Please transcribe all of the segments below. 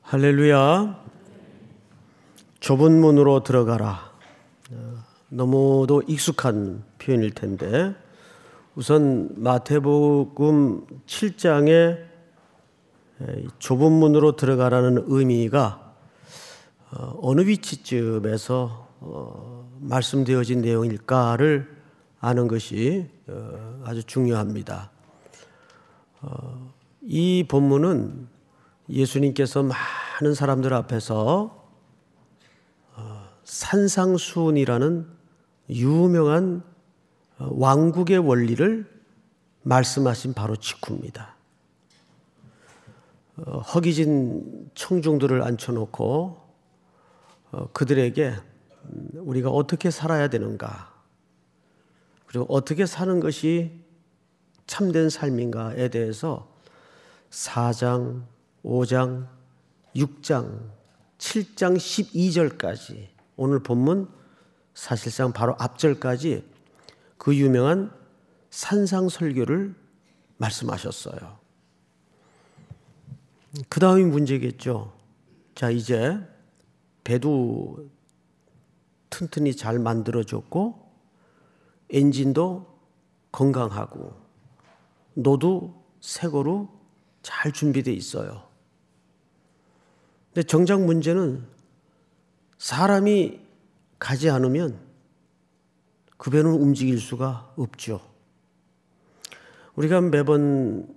할렐루야. 좁은 문으로 들어가라. 너무도 익숙한 표현일 텐데 우선 마태복음 7장에 좁은 문으로 들어가라는 의미가 어느 위치쯤에서 말씀되어진 내용일까를 아는 것이 아주 중요합니다. 이 본문은 예수님께서 많은 사람들 앞에서 산상수훈이라는 유명한 왕국의 원리를 말씀하신 바로 직후입니다. 허기진 청중들을 앉혀놓고 그들에게 우리가 어떻게 살아야 되는가, 그리고 어떻게 사는 것이 참된 삶인가에 대해서 4장, 5장, 6장, 7장 12절까지 오늘 본문 사실상 바로 앞절까지 그 유명한 산상설교를 말씀하셨어요. 그 다음이 문제겠죠. 자, 이제 배도 튼튼히 잘 만들어졌고 엔진도 건강하고 노도 새거로 잘 준비되어 있어요. 근데 정작 문제는 사람이 가지 않으면 그 배는 움직일 수가 없죠. 우리가 매번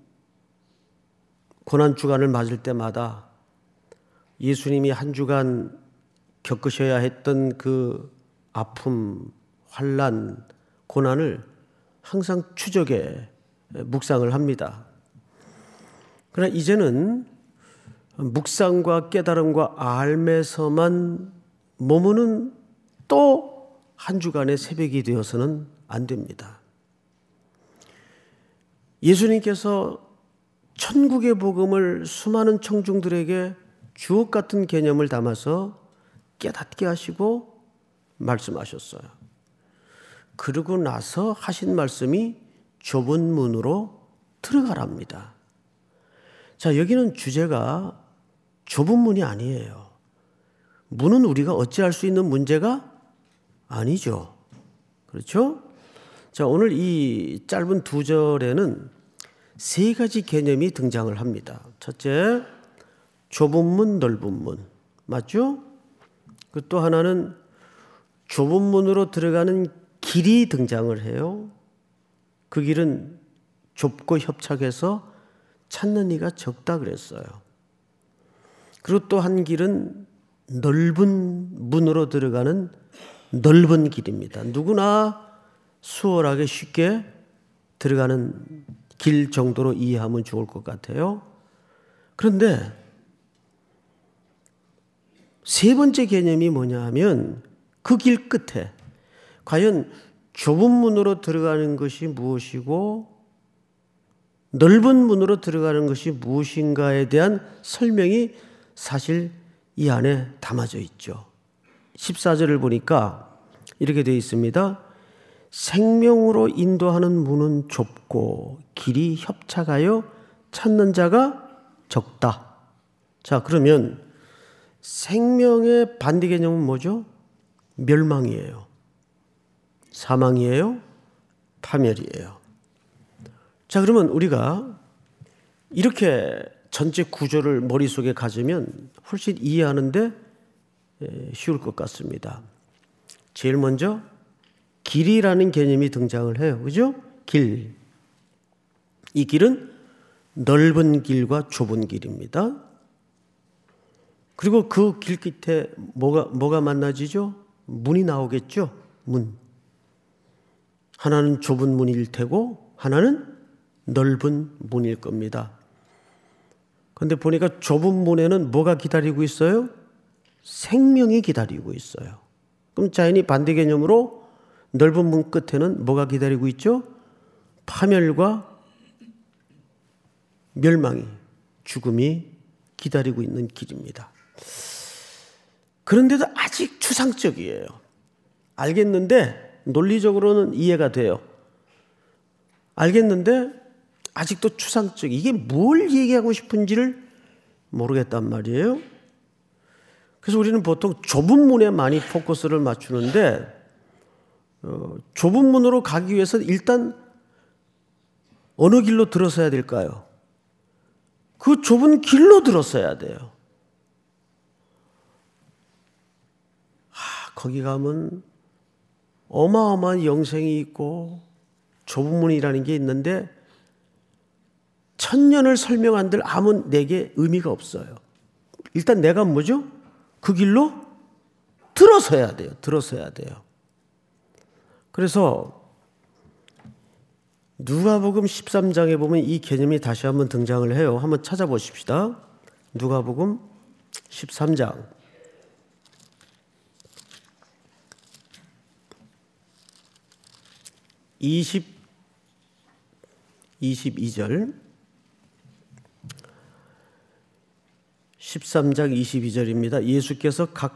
고난주간을 맞을 때마다 예수님이 한 주간 겪으셔야 했던 그 아픔, 환난, 고난을 항상 추적해 묵상을 합니다. 그러나 이제는 묵상과 깨달음과 알매서만 머무는 또 한 주간의 새벽이 되어서는 안 됩니다. 예수님께서 천국의 복음을 수많은 청중들에게 주옥 같은 개념을 담아서 깨닫게 하시고 말씀하셨어요. 그러고 나서 하신 말씀이 좁은 문으로 들어가랍니다. 자, 여기는 주제가 좁은 문이 아니에요. 문은 우리가 어찌할 수 있는 문제가 아니죠. 그렇죠? 자, 오늘 이 짧은 2절에는 3가지 개념이 등장을 합니다. 첫째, 좁은 문, 넓은 문. 맞죠? 그 또 하나는 좁은 문으로 들어가는 길이 등장을 해요. 그 길은 좁고 협착해서 찾는 이가 적다 그랬어요. 그리고 또 한 길은 넓은 문으로 들어가는 넓은 길입니다. 누구나 수월하게 쉽게 들어가는 길 정도로 이해하면 좋을 것 같아요. 그런데 3번째 개념이 뭐냐 하면 그 길 끝에 과연 좁은 문으로 들어가는 것이 무엇이고 넓은 문으로 들어가는 것이 무엇인가에 대한 설명이 사실 이 안에 담아져 있죠. 14절을 보니까 이렇게 되어 있습니다. 생명으로 인도하는 문은 좁고 길이 협착하여 찾는 자가 적다. 자, 그러면 생명의 반대 개념은 뭐죠? 멸망이에요. 사망이에요. 파멸이에요. 자, 그러면 우리가 이렇게 전체 구조를 머릿속에 가지면 훨씬 이해하는데 쉬울 것 같습니다. 제일 먼저 길이라는 개념이 등장을 해요. 그죠? 길. 이 길은 넓은 길과 좁은 길입니다. 그리고 그 길 끝에 뭐가 만나지죠? 문이 나오겠죠? 문. 하나는 좁은 문일 테고 하나는 넓은 문일 겁니다. 그런데 보니까 좁은 문에는 뭐가 기다리고 있어요? 생명이 기다리고 있어요. 그럼 자연히 반대 개념으로 넓은 문 끝에는 뭐가 기다리고 있죠? 파멸과 멸망이, 죽음이 기다리고 있는 길입니다. 그런데도 아직 추상적이에요. 알겠는데 논리적으로는 이해가 돼요. 알겠는데 아직도 추상적, 이게 뭘 얘기하고 싶은지를 모르겠단 말이에요. 그래서 우리는 보통 좁은 문에 많이 포커스를 맞추는데 좁은 문으로 가기 위해서 일단 어느 길로 들어서야 될까요? 그 좁은 길로 들어서야 돼요. 거기 가면 어마어마한 영생이 있고 좁은 문이라는 게 있는데 천년을 설명한들 아무 내게 의미가 없어요. 일단 내가 뭐죠? 그 길로 들어서야 돼요. 들어서야 돼요. 그래서 누가복음 13장에 보면 이 개념이 다시 한번 등장을 해요. 한번 찾아보십시다. 누가복음 13장 22절 13장 22절입니다. 예수께서 각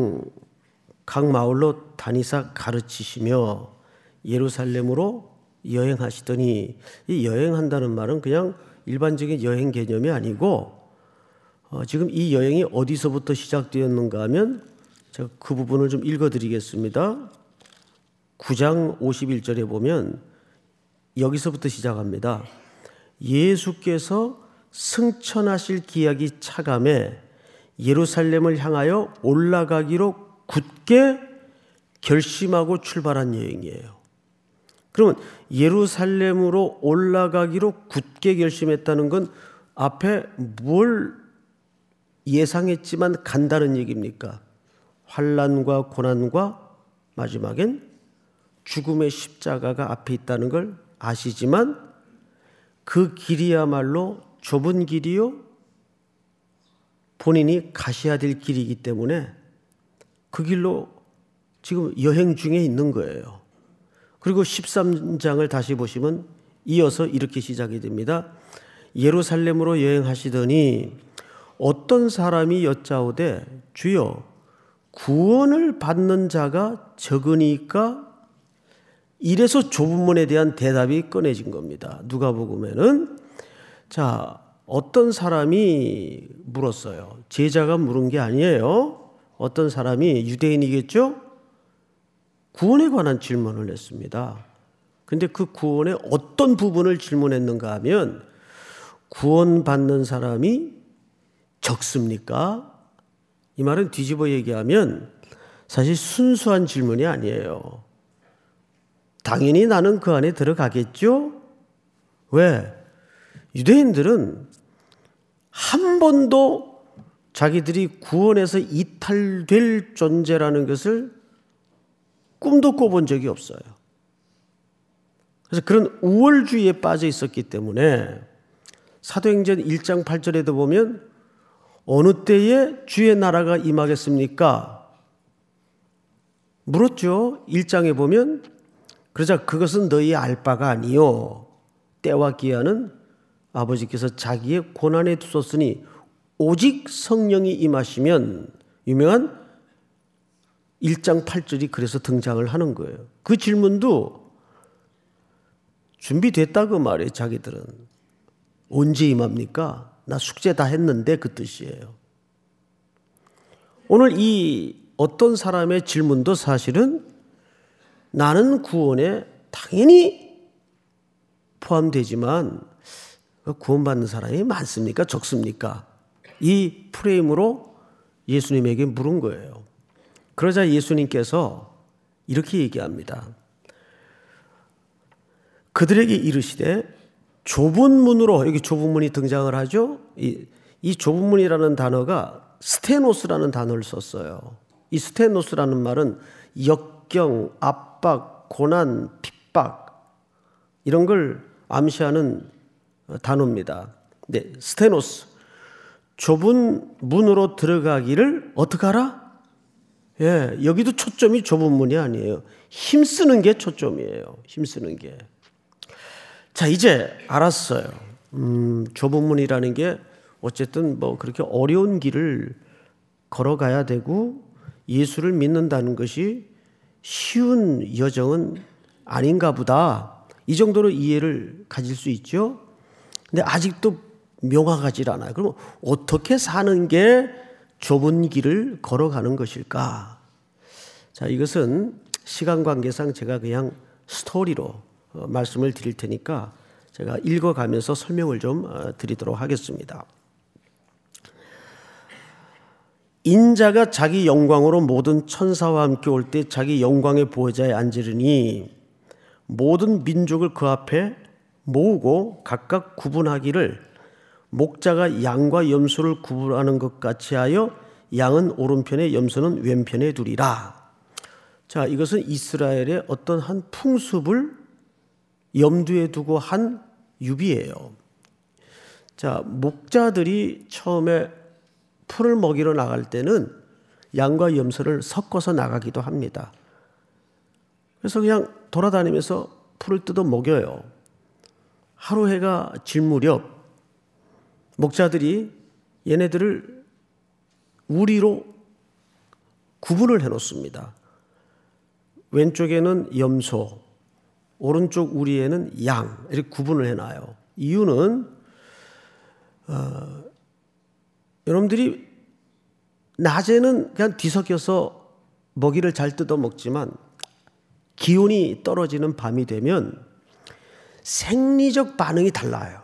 마을로 다니사 가르치시며 예루살렘으로 여행하시더니, 이 여행한다는 말은 그냥 일반적인 여행 개념이 아니고 지금 이 여행이 어디서부터 시작되었는가 하면 제가 그 부분을 좀 읽어드리겠습니다. 9장 51절에 보면 여기서부터 시작합니다. 예수께서 승천하실 기약이 차감해 예루살렘을 향하여 올라가기로 굳게 결심하고 출발한 여행이에요. 그러면 예루살렘으로 올라가기로 굳게 결심했다는 건 앞에 뭘 예상했지만 간다는 얘기입니까? 환난과 고난과 마지막엔 죽음의 십자가가 앞에 있다는 걸 아시지만 그 길이야말로 좁은 길이요, 본인이 가셔야 될 길이기 때문에 그 길로 지금 여행 중에 있는 거예요. 그리고 13장을 다시 보시면 이어서 이렇게 시작이 됩니다. 예루살렘으로 여행하시더니 어떤 사람이 여짜오되 주여 구원을 받는 자가 적으니까, 이래서 좁은 문에 대한 대답이 꺼내진 겁니다. 누가복음에는 자, 어떤 사람이 물었어요. 제자가 물은 게 아니에요. 어떤 사람이, 유대인이겠죠? 구원에 관한 질문을 했습니다. 근데 그 구원의 어떤 부분을 질문했는가 하면 구원받는 사람이 적습니까? 이 말은 뒤집어 얘기하면 사실 순수한 질문이 아니에요. 당연히 나는 그 안에 들어가겠죠? 왜? 유대인들은 한 번도 자기들이 구원에서 이탈될 존재라는 것을 꿈도 꿔본 적이 없어요. 그래서 그런 우월주의에 빠져 있었기 때문에 사도행전 1장 8절에도 보면 어느 때에 주의 나라가 임하겠습니까? 물었죠. 1장에 보면 그러자 그것은 너희 알 바가 아니요 때와 기한은 아버지께서 자기의 고난에 두셨으니 오직 성령이 임하시면, 유명한 1장 8절이 그래서 등장을 하는 거예요. 그 질문도 준비됐다 그 말이에요. 자기들은 언제 임합니까? 나 숙제 다 했는데, 그 뜻이에요. 오늘 이 어떤 사람의 질문도 사실은 나는 구원에 당연히 포함되지만 구원받는 사람이 많습니까? 적습니까? 이 프레임으로 예수님에게 물은 거예요. 그러자 예수님께서 이렇게 얘기합니다. 그들에게 이르시되 좁은 문으로, 여기 좁은 문이 등장을 하죠. 이 좁은 문이라는 단어가 스테노스라는 단어를 썼어요. 이 스테노스라는 말은 역경, 압박, 고난, 핍박 이런 걸 암시하는 단어입니다. 네, 스테노스. 좁은 문으로 들어가기를 어떻게 하라? 예, 여기도 초점이 좁은 문이 아니에요. 힘쓰는 게 초점이에요. 힘쓰는 게. 자, 이제 알았어요. 좁은 문이라는 게 어쨌든 뭐 그렇게 어려운 길을 걸어가야 되고 예수를 믿는다는 것이 쉬운 여정은 아닌가 보다. 이 정도로 이해를 가질 수 있죠. 근데 아직도 명확하지 않아요. 그럼 어떻게 사는 게 좁은 길을 걸어가는 것일까? 자, 이것은 시간 관계상 제가 그냥 스토리로 말씀을 드릴 테니까 제가 읽어가면서 설명을 좀 드리도록 하겠습니다. 인자가 자기 영광으로 모든 천사와 함께 올 때 자기 영광의 보혜자에 앉으리니 모든 민족을 그 앞에 모으고 각각 구분하기를 목자가 양과 염소를 구분하는 것 같이 하여 양은 오른편에 염소는 왼편에 두리라. 자, 이것은 이스라엘의 어떤 한 풍습을 염두에 두고 한 유비예요. 자, 목자들이 처음에 풀을 먹이러 나갈 때는 양과 염소를 섞어서 나가기도 합니다. 그래서 그냥 돌아다니면서 풀을 뜯어 먹여요. 하루 해가 질 무렵 목자들이 얘네들을 우리로 구분을 해놓습니다. 왼쪽에는 염소, 오른쪽 우리에는 양, 이렇게 구분을 해놔요. 이유는 여러분들이 낮에는 그냥 뒤섞여서 먹이를 잘 뜯어 먹지만 기온이 떨어지는 밤이 되면 생리적 반응이 달라요.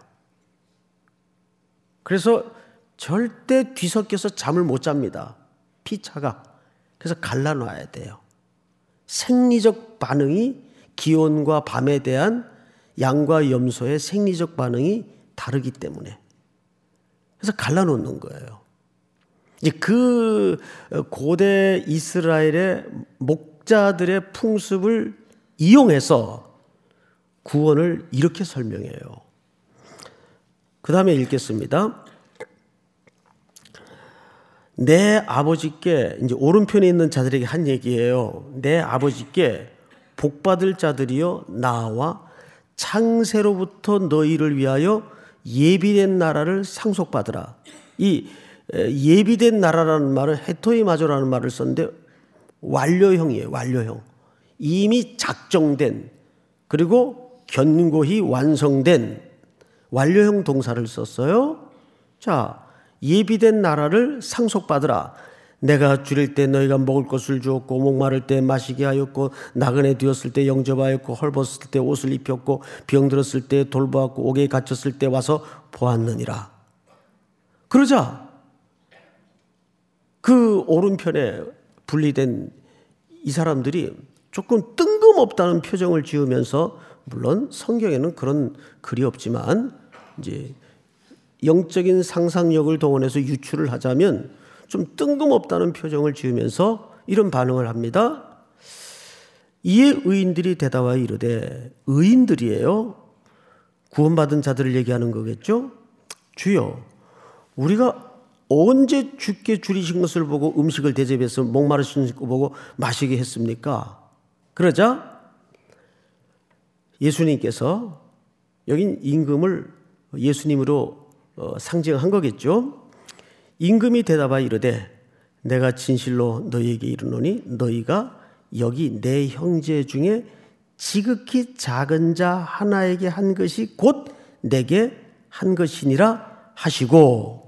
그래서 절대 뒤섞여서 잠을 못 잡니다. 피차가. 그래서 갈라놔야 돼요. 생리적 반응이 기온과 밤에 대한 양과 염소의 생리적 반응이 다르기 때문에. 그래서 갈라놓는 거예요. 이제 그 고대 이스라엘의 목자들의 풍습을 이용해서 구원을 이렇게 설명해요. 그 다음에 읽겠습니다. 내 아버지께, 이제 오른편에 있는 자들에게 한 얘기예요. 내 아버지께 복받을 자들이여 나와 창세로부터 너희를 위하여 예비된 나라를 상속받으라. 이 예비된 나라라는 말은 헤토이마조라는 말을 썼는데 완료형이에요. 완료형. 이미 작정된, 그리고 견고히 완성된 완료형 동사를 썼어요. 자, 예비된 나라를 상속받으라. 내가 줄일 때 너희가 먹을 것을 주었고 목마를 때 마시게 하였고 나그네 되었을 때 영접하였고 헐벗을 때 옷을 입혔고 병들었을 때 돌보았고 옥에 갇혔을 때 와서 보았느니라. 그러자 그 오른편에 분리된 이 사람들이 조금 뜬금없다는 표정을 지으면서, 물론 성경에는 그런 글이 없지만 이제 영적인 상상력을 동원해서 유추를 하자면 좀 뜬금없다는 표정을 지으면서 이런 반응을 합니다. 이에 의인들이 대답하여 이르되, 의인들이에요. 구원받은 자들을 얘기하는 거겠죠. 주여, 우리가 언제 주께 줄이신 것을 보고 음식을 대접해서 목마르신 거 보고 마시게 했습니까? 그러자 예수님께서, 여긴 임금을 예수님으로 상징한 거겠죠. 임금이 대답하여 이르되, 내가 진실로 너희에게 이르노니 너희가 여기 내 형제 중에 지극히 작은 자 하나에게 한 것이 곧 내게 한 것이니라 하시고.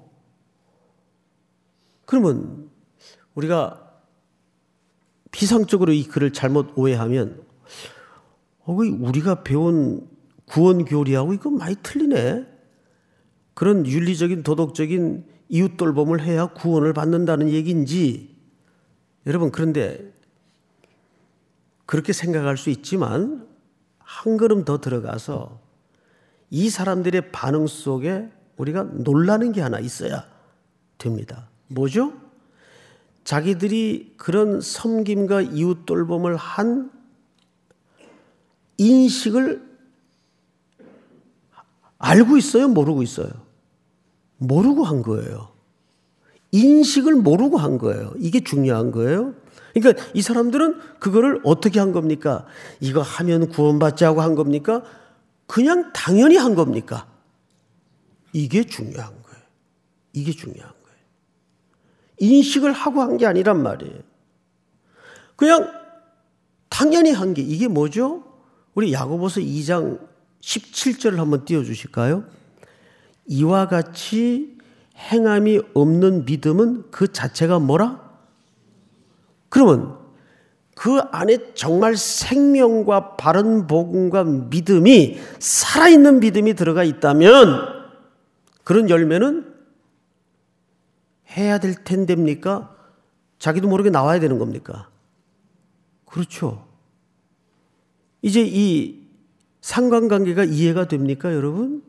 그러면 우리가 피상적으로 이 글을 잘못 오해하면 우리가 배운 구원 교리하고 이거 많이 틀리네. 그런 윤리적인 도덕적인 이웃 돌봄을 해야 구원을 받는다는 얘기인지, 여러분, 그런데 그렇게 생각할 수 있지만 한 걸음 더 들어가서 이 사람들의 반응 속에 우리가 놀라는 게 하나 있어야 됩니다. 뭐죠? 자기들이 그런 섬김과 이웃 돌봄을 한 인식을 알고 있어요? 모르고 있어요? 모르고 한 거예요. 인식을 모르고 한 거예요. 이게 중요한 거예요. 그러니까 이 사람들은 그거를 어떻게 한 겁니까? 이거 하면 구원받지 하고 한 겁니까? 그냥 당연히 한 겁니까? 이게 중요한 거예요. 이게 중요한 거예요. 인식을 하고 한 게 아니란 말이에요. 그냥 당연히 한 게, 이게 뭐죠? 우리 야고보서 2장 17절을 한번 띄워주실까요? 이와 같이 행함이 없는 믿음은 그 자체가 뭐라? 그러면 그 안에 정말 생명과 바른 복음과 믿음이, 살아있는 믿음이 들어가 있다면 그런 열매는 해야 될 텐데입니까? 자기도 모르게 나와야 되는 겁니까? 그렇죠. 이제 이 상관관계가 이해가 됩니까, 여러분?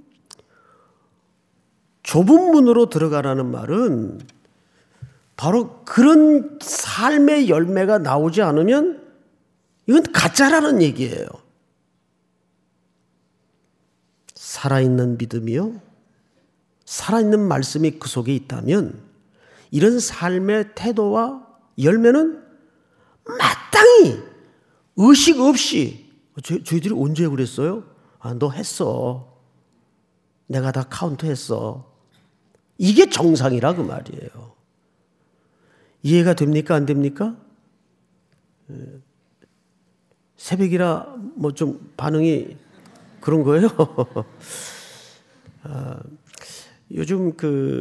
좁은 문으로 들어가라는 말은 바로 그런 삶의 열매가 나오지 않으면 이건 가짜라는 얘기예요. 살아있는 믿음이요, 살아있는 말씀이 그 속에 있다면 이런 삶의 태도와 열매는 마땅히 의식 없이, 저희들이 언제 그랬어요? 너 했어. 내가 다 카운트했어. 이게 정상이라 그 말이에요. 이해가 됩니까? 안 됩니까? 새벽이라 뭐 좀 반응이 그런 거예요? 요즘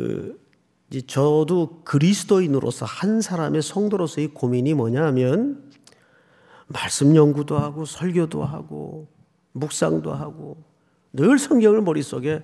저도 그리스도인으로서, 한 사람의 성도로서의 고민이 뭐냐 하면, 말씀 연구도 하고 설교도 하고 묵상도 하고 늘 성경을 머릿속에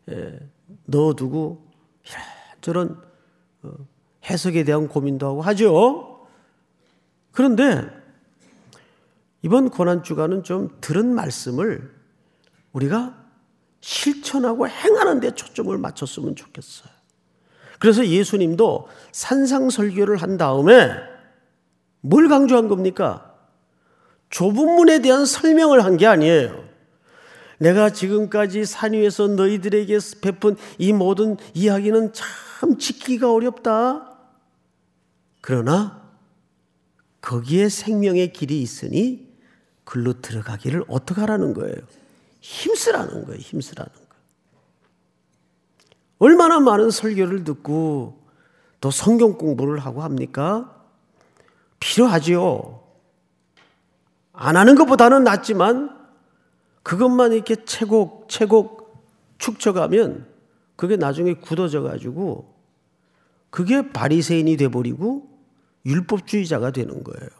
넣어두고 이런저런 해석에 대한 고민도 하고 하죠. 그런데 이번 고난주간은 좀 들은 말씀을 우리가 실천하고 행하는 데 초점을 맞췄으면 좋겠어요. 그래서 예수님도 산상설교를 한 다음에 뭘 강조한 겁니까? 좁은 문에 대한 설명을 한 게 아니에요. 내가 지금까지 산 위에서 너희들에게 베푼 이 모든 이야기는 참 지키기가 어렵다. 그러나 거기에 생명의 길이 있으니 글로 들어가기를 어떻게 하라는 거예요? 힘쓰라는 거예요. 힘쓰라는 거예요. 얼마나 많은 설교를 듣고 또 성경 공부를 하고 합니까? 필요하지요. 안 하는 것보다는 낫지만 그것만 이렇게 채곡 축쳐가면 그게 나중에 굳어져 가지고 그게 바리새인이 돼버리고 율법주의자가 되는 거예요.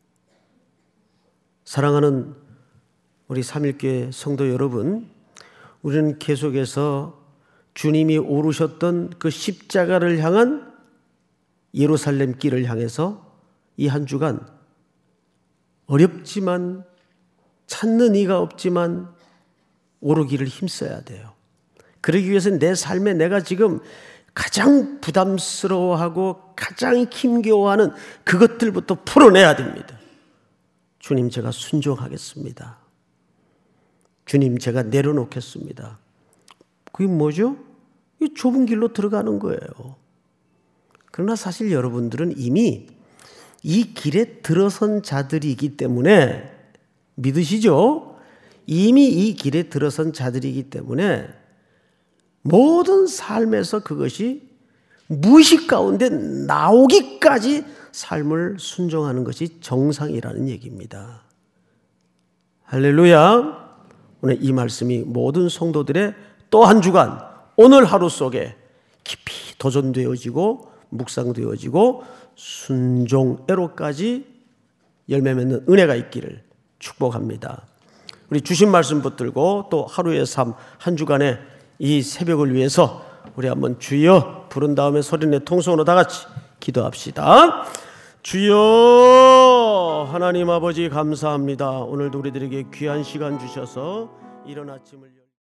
사랑하는 우리 삼일교회 성도 여러분, 우리는 계속해서 주님이 오르셨던 그 십자가를 향한 예루살렘 길을 향해서 이 한 주간 어렵지만, 찾는 이가 없지만 오르기를 힘써야 돼요. 그러기 위해서는 내 삶에 내가 지금 가장 부담스러워하고 가장 힘겨워하는 그것들부터 풀어내야 됩니다. 주님, 제가 순종하겠습니다. 주님, 제가 내려놓겠습니다. 그게 뭐죠? 이 좁은 길로 들어가는 거예요. 그러나 사실 여러분들은 이미 이 길에 들어선 자들이기 때문에, 믿으시죠? 이미 이 길에 들어선 자들이기 때문에 모든 삶에서 그것이 무의식 가운데 나오기까지 삶을 순종하는 것이 정상이라는 얘기입니다. 할렐루야. 오늘 이 말씀이 모든 성도들의 또 한 주간, 오늘 하루 속에 깊이 도전되어지고 묵상되어지고 순종애로까지 열매 맺는 은혜가 있기를 축복합니다. 우리 주신 말씀 붙들고 또 하루의 삶, 한 주간의 이 새벽을 위해서 우리 한번 주여 부른 다음에 소리내 통성으로 다 같이 기도합시다. 주여, 하나님 아버지 감사합니다. 오늘도 우리들에게 귀한 시간 주셔서 이른 아침을